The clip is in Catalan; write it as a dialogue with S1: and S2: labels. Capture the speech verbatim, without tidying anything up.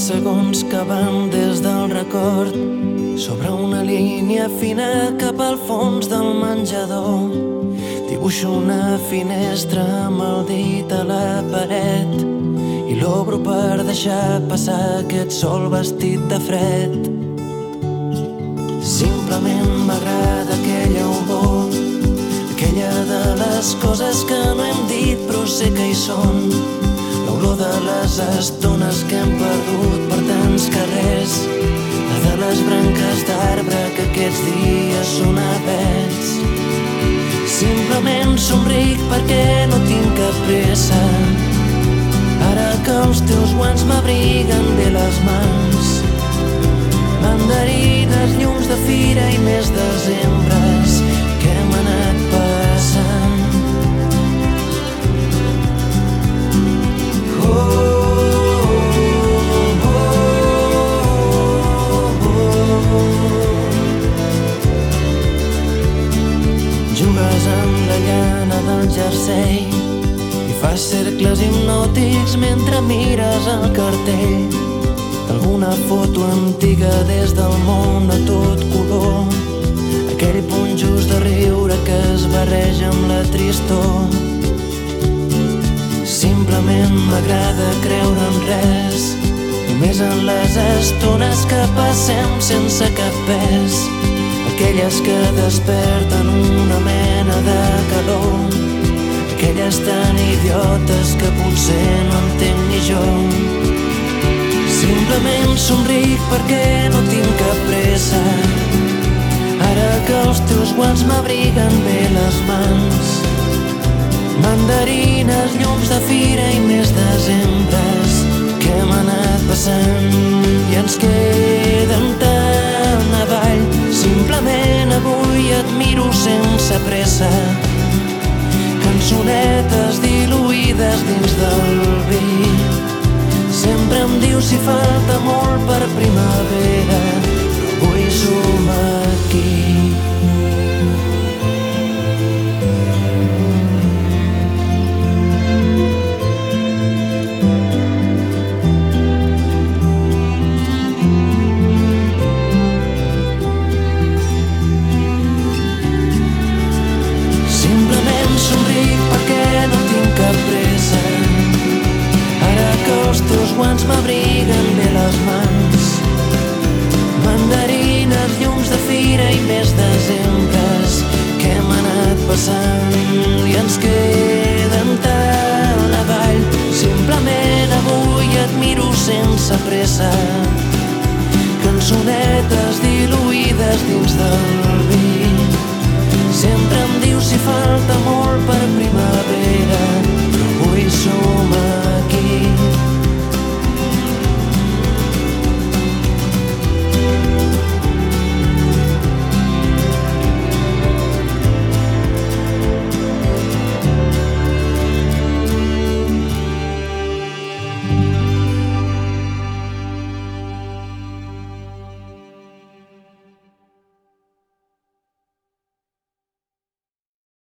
S1: segons que van des del record sobre una línia fina cap al fons del menjador. Dibuixo una finestra amb el dit a la paret i l'obro per deixar passar aquest sol vestit de fred. Simplement m'agrada aquella olor, aquella de les coses que no hem dit però sé que hi són, l'olor de les estones que hem perdut per tants carrers, la de les branques d'arbre que aquests dies són avets. Simplement somric perquè no tinc cap pressa, ara que els teus guants m'abriguen bé les mans. Mandarines, llums de fira i més desembres que hem anat passant. Oh, oh, oh, oh, oh. Jugues amb la llana del jersei i fas cercles hipnòtics mentre mires el cartell d'alguna foto antiga des del món a tot color, aquell punt just de riure que es barreja amb la tristor. Simplement m'agrada creure en res, només en les estones que passem sense cap pes, aquelles que desperten una mena de calor, aquelles tan idiotes que potser no entenc ni jo. Simplement somric perquè no tinc cap pressa, ara que els teus guants m'abriguen bé les mans. Mandarines, llums de fira i més desembres que hem anat passant i ens queden tant avall. Simplement avui et miro sense pressa, cançonetes diluïdes dins del vi. Sempre em dius si falta molt per primavera, però avui som aquí. Simplement somric perquè no tinc cap pressa, ara que els teus guants m'abriguen bé les mans. Mandarines, llums de fira i més desembres que hem anat passant i ens queden tant avall. Simplement avui et miro sense pressa, cançonetes diluïdes dins del vi. Sempre em dius si falta molt per primavera, però avui som aquí.